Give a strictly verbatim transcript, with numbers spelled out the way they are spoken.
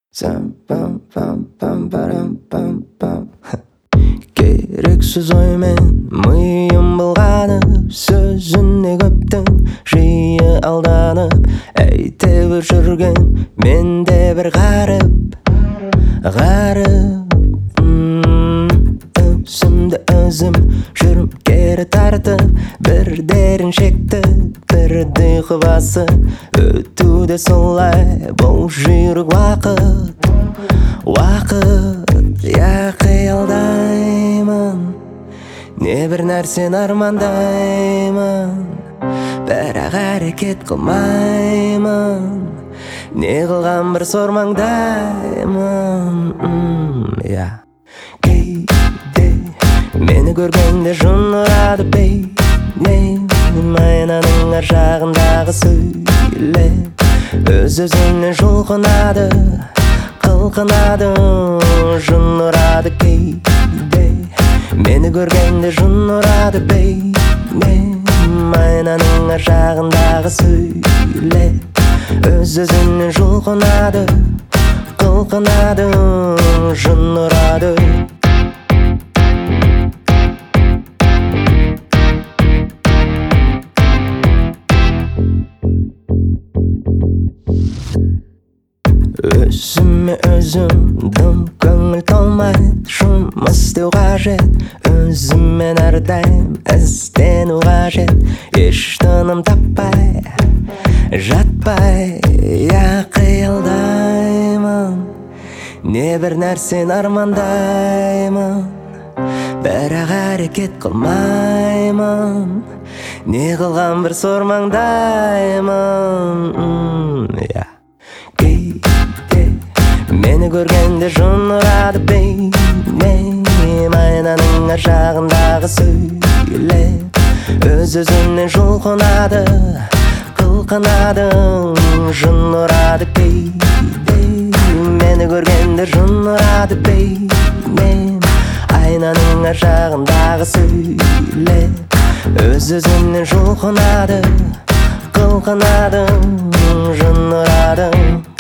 Керексіз оймен миым былғанып, сөзіне көптің жиі алданып, әйтеуір жүрген менде бір ғаріп, ғаріп. Өзімді өзім жүрім кері тартып, бір дерін шектіп, бірді басып, өтуде солай бұл жүйрік уақыт, уақыт. Я қиялдаймын, не бір нәрсені армандаймын, бірақ әрекет қылмаймын, не қылған бір сормаңдаймын. Я кейде мені көргенде жын ұрады бейнем, айнаның ар жағындағы сөйлеп, өз-өзіне жұлқынады, қылқынады, жын ұрады кейде. Мені көргенде жын ұрады бейнем, айнаның ар жағындағы сөйлеп, өз-өзіне жұлқынады, қылқынады, жын ұрады. Өзіме өзім дым көңіл толмайды, жұмыс істеу қажет, өзіммен әрдайым іздену қажет, еш тыным таппай, жатпай. Я қиялдаймын, не бір нәрсені армандаймын, бірақ әрекет қылмаймын, не қылған бір сормаңдаймын. Я мені көргенде жын ұрады бейнем, айнаның ар жағындағы сөйлеп, өз-өзіне жұлқынады, қылқынады, жын ұрады кейде. Мені көргенде жын ұрады бейнем, айнаның ар жағындағы сөйлеп, өз-өзіне жұлқынады, қылқынады, жын ұрады.